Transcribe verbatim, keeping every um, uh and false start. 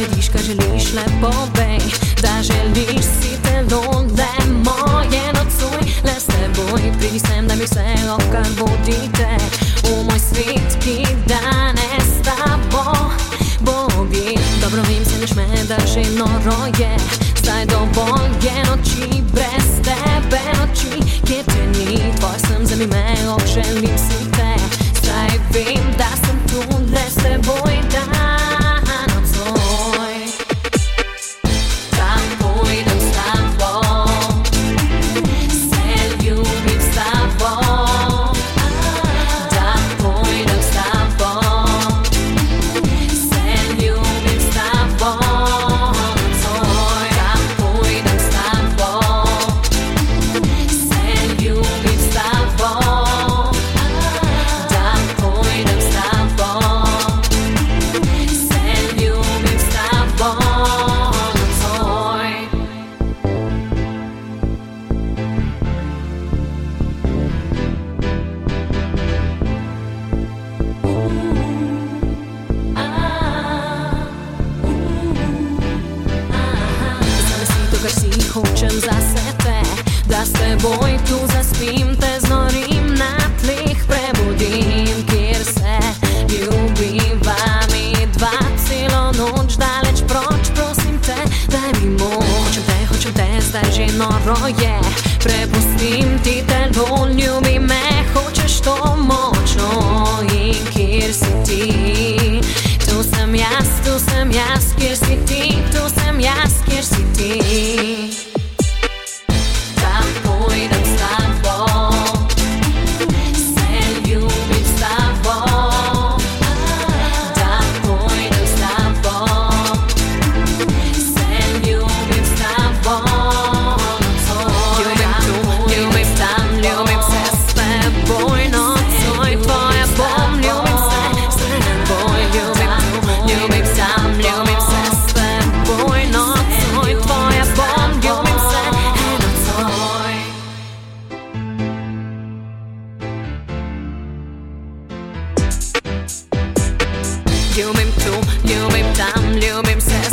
vidiš, kaj želiš, le povej, da želiš si telo le moje nocoj. Le s teboj pridi sem, da mi vse kar vodite v moj svet, ki danes s tabo bogi. Dobro vem, se neš me, da že noro je, zdaj dovolj je noči brez tebe, noči, kjer te ni, tvoj sem, zemi me, obželim si te. Zdaj vem, da sem tu le s teboj, da nocoj. Tam pojdem s tabo, se ljubim s tabo. Da pojdem s tabo, se ljubim s tabo. Nocoj. Tam pojdem s tabo, se ljubim s tabo. Kar si hočem zase te, da s teboj tu zaspim, te znorim na tleh, prebudim, kjer se ljubiva mi dva celo noč, daleč proč, prosim te, daj mi moč. Hočem te, hočem te, zdaj že noro je, prepustim ti telo, ljubi me, hočeš to močno. In kjer si ti, tu sem jaz, tu sem jaz, kjer si ti, tu sem jaz, kjer si ti. Tam pojdem s tabo, se ljubim s tabo. Tam pojdem s tabo, se ljubim s tabo. Ljubim tu, ljubim tam, ljubim se s teboj nocoj. Tvoja bom, ljubim se s teboj. Ljubim tu, ljubim tam, ljubim se s teboj nocoj. Tvoja bom, ljubim se nocoj. Ljubim tu, ljubim tam, ljubim se